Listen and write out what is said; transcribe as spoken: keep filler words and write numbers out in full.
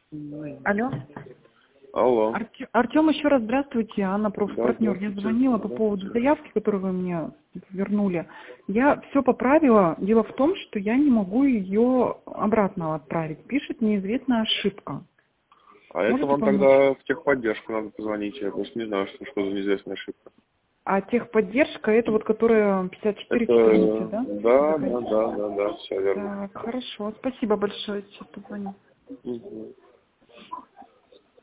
Алло. Алло. Арте- Артем, еще раз здравствуйте, Анна, Да, профпартнер. Я здравствуйте. звонила по поводу заявки, которую вы мне вернули. Я все поправила. Дело в том, что я не могу ее обратно отправить. Пишет неизвестная ошибка. А это Можете вам помочь? тогда в техподдержку надо позвонить. Я просто не знаю, что, что за неизвестная ошибка. А техподдержка, это вот которая пятьдесят четыре четырнадцать, Это... да? Да, да, да, да, да, все верно. Так, хорошо. Спасибо большое. Сейчас позвоню. Мгм.